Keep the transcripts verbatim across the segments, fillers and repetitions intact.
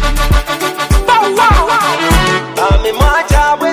Bami mwajawe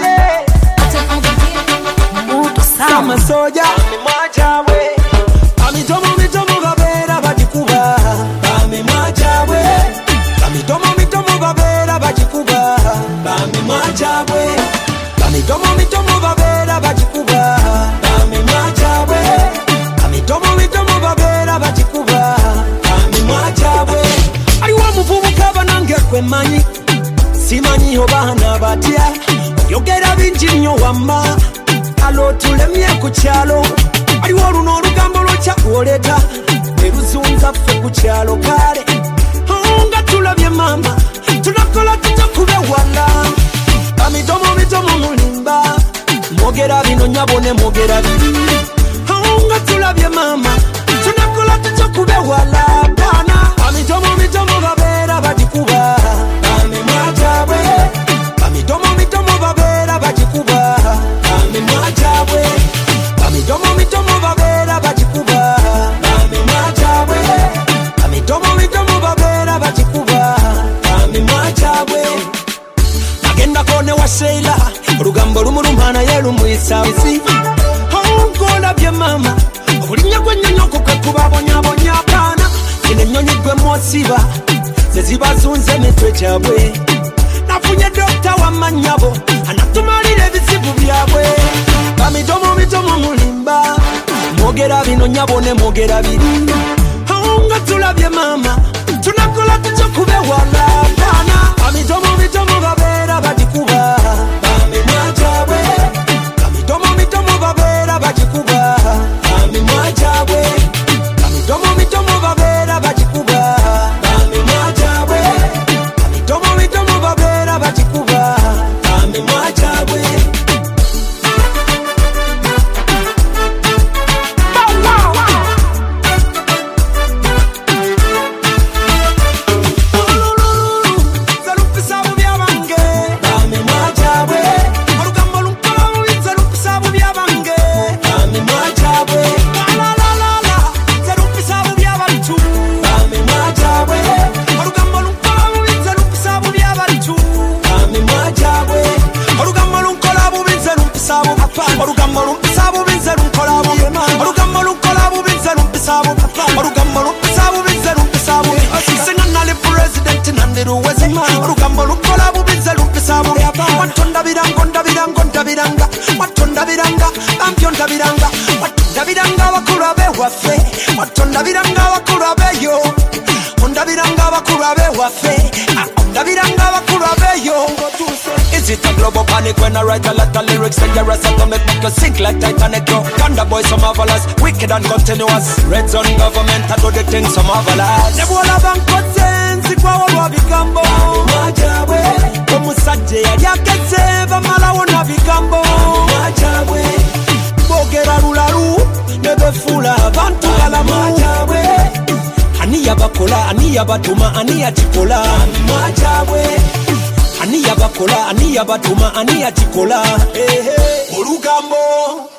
Sama soja Bami mwajawe Bami tomo mitomo gabera bajikuba Bami mwajawe Bami tomo mitomo gabera bajikuba Bami mwajawe Bami tomo mitomo gabera bajikuba Bami mwajawe Bami tomo mitomo gabera bajikuba Bami mwajawe Aliwa muvubuka banange kwemanyi Simanyi obana batya Yogera bingi nnyo wamma Alo tulemye ku kyalo Aliwo luno olugambo lwokya oleta Eruzunza ffe ku kyalo kale Nga tulabye mama Tunakola tutakube wala Bamidomo midomo mulimba Mwogera bino nyabone mwogera biri Nga tulabye mama Tunakola tutakube wala Bana Bamidomo midomo babera bajikuba Bami mwajawe Bamidomo midomo babera bajikuba Bami mwajawe Bamidomo midomo babera bajikuba Bami mwajawe Bamidomo midomo babera bajikuba Bami mwajawe Nagenda kone wa Sheila Rugambo lumulumana yelu muisawisi Hongola bye mama Obulinya gwe nyonyoko kwe kubabonya bonya kana Kine nyonyi gwe mwosiba Zeziba zunze mitwe chabwe Nafunye dokta wa manyabo Anatumalire visibu byabwe Bamidomo mitomo mulimba Mwogera bino nyabone mwogera biri Nga tulabye mama Tunakola tutakube wala Bana Bamidomo mitomo babera bajikuba Bami mwajawe Bamidomo mitomo babera bajikuba Bami mwajawe Bamidomo mitomo babera bajikuba Bami mwajawe Bamidomo mitomo babera bajikuba Bami mwajawe Watonda biranga, onda biranga, onda biranga Watonda biranga, ampyonda biranga Watonda biranga bakura bewafe Watonda biranga bakura beyo Onda biranga bakura bewafe Onda biranga bakura beyo Is it a global panic when I write a lot of lyrics and your ass to make make you sink like Titanic? Yo, Thunder boy so marvelous, wicked and continuous. Red zone government I do the things so marvelous. Nebuola banko zenzi kwa wabwa bigambo Majawe Omusajje yajakeze bamala wona bigambo Majawe Bogera lulalu nebefula abantu kalamu Majawe Ani yabakola, ani yabatuma, ani yatikola Majawe Ani yabakola, ani yabatuma, ani yatikola hey, hey. Olugambo